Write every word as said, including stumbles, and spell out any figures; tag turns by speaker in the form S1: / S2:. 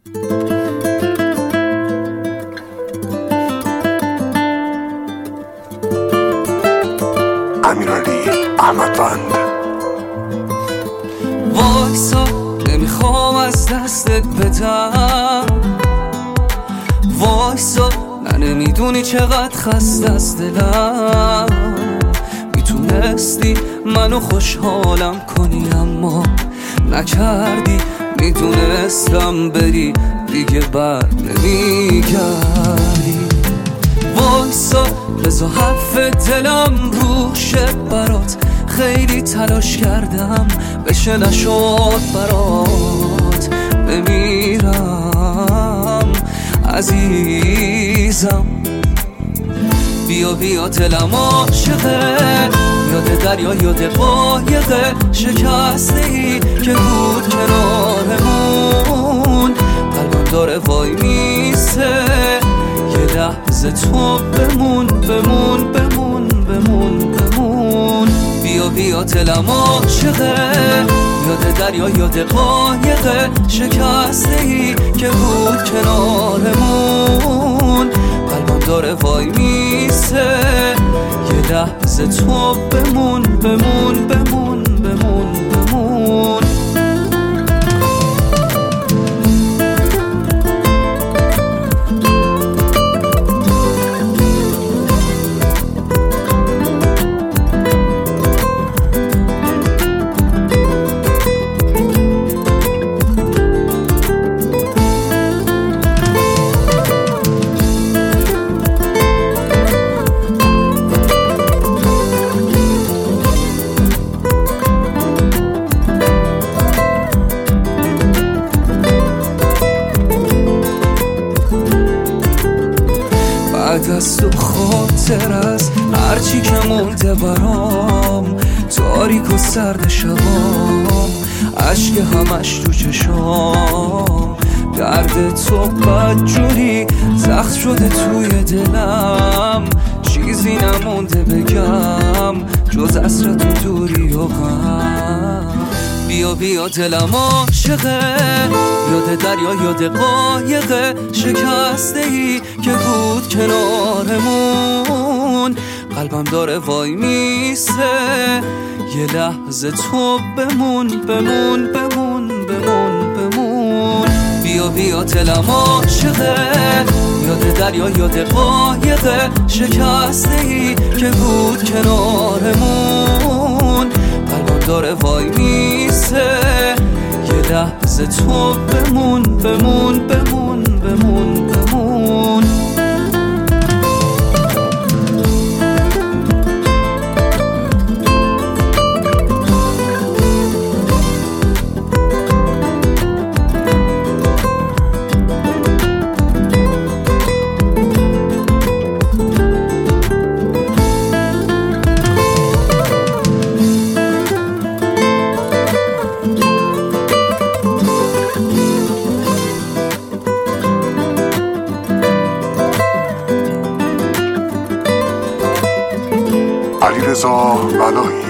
S1: امیرعلی احمدوند.
S2: وایسا نمیخوام از دستت بدم، وایسا نه نمیدونی چقدر خسته از دلم. میتونستی منو خوشحالم کنی اما نکردی، میدونستم بری دیگه بر نمیگردی. وایسا بذار حرف دلم روشه برات، خیلی تلاش کردم بشه نشد برات. بمیرم عزیزم، بیا بیا دلم عاشقه، یاد دریا یاد قایقه شکسته‌ای که بود کنارمون. قلبم داره وای میسه، یه لحظه تو بمون بمون بمون بمون بمون. بیا بیا دلم عاشقه، یاد دریا یاد قایقه شکسته‌ای که بود کنارمون. قلبم داره وای میسه، یه لحظه تو بمون بمون بمون بمون بمون. بعد از تو خاطر از هرچی که مونده برام، تاریک و سرد شبام، عشق همش تو چشام. درد تو بدجوری زخم شده توی دلم، چیزی نمونده بگم جز حسرت و دوری و غم. بیا بیا دلم عاشقه، یاد دریا یاد قایقه شکسته‌ای که بود کنارمون. قلبم داره وای میسه، یه لحظه تو بمون بمون بمون بمون بمون. بیا بیا دلم عاشقه، یاد دریا یاد قایقه شکسته‌ای که بود کنارمون. قلبم داره وای میسه، یه لحظه تو بمون بمون بمون بمون بمون.
S1: علیرضا بلایی.